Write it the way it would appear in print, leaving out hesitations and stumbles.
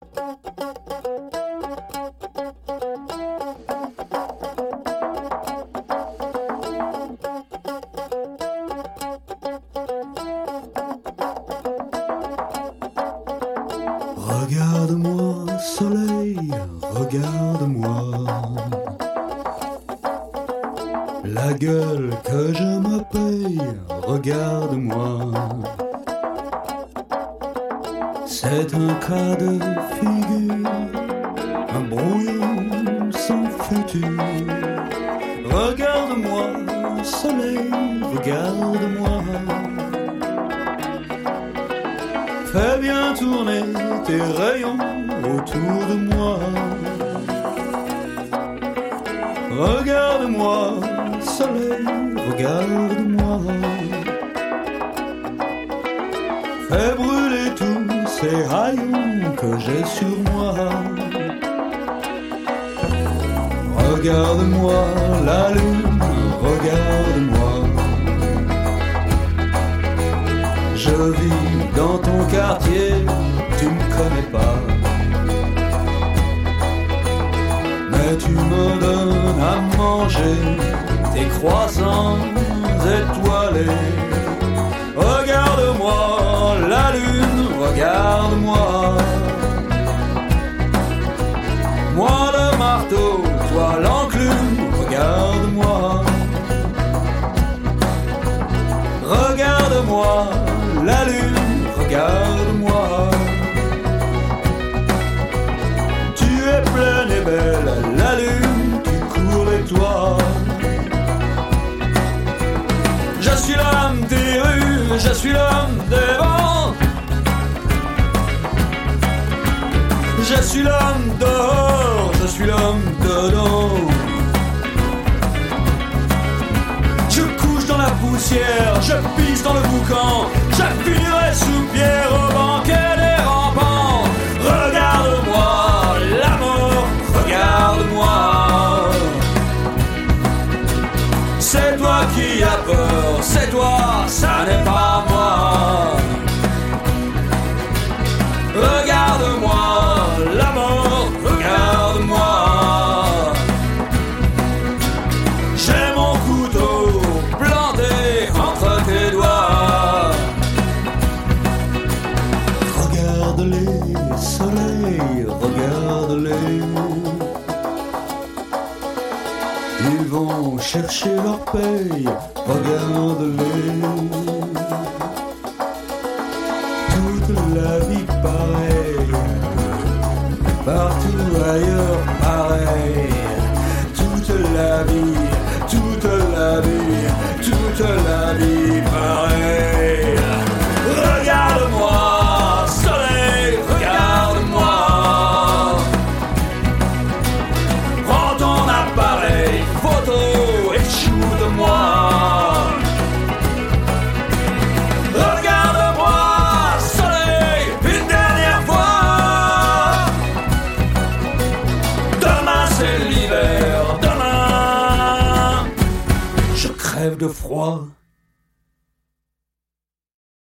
Regarde-moi, soleil, regarde-moi. La gueule que je me paye, regarde-moi. C'est un cas de figure, un brouillon sans futur. Regarde-moi, soleil, regarde-moi. Fais bien tourner tes rayons autour de moi. Regarde-moi, soleil, regarde-moi. Fais brûler tous ces rayons que j'ai sur moi. Regarde-moi la lune, regarde-moi. Je vis dans ton quartier, tu me connais pas. Mais tu me donnes à manger tes croissants étoilés. Regarde-moi la lune, regarde-moi. Moi le marteau, toi l'enclume, regarde-moi. Regarde-moi la lune, regarde-moi. Tu es pleine et belle, la lune, tu cours et toi. Je suis l'homme des rues, je suis l'homme des vents. Je suis l'homme dehors, je suis l'homme dedans. Je couche dans la poussière, je pisse dans le boucan. Je finirai sous pierre au banquet des rampants. Regarde-moi, la mort, regarde-moi. C'est toi qui as peur, c'est toi, ça n'est pas moi. Regarde-moi, la mort, regarde-moi. J'ai mon couteau planté entre tes doigts. Regarde-les, soleil, regarde-les. Ils vont chercher leur paye, regarde-les. Toute la vie pareille, partout ailleurs pareil. Toute la vie, toute la vie, toute la vie pareil. Regarde-moi, soleil, regarde-moi. Prends ton appareil photo et shoot-moi. Regarde-moi, soleil, une dernière fois. Demain c'est l'hiver, demain je crève de froid.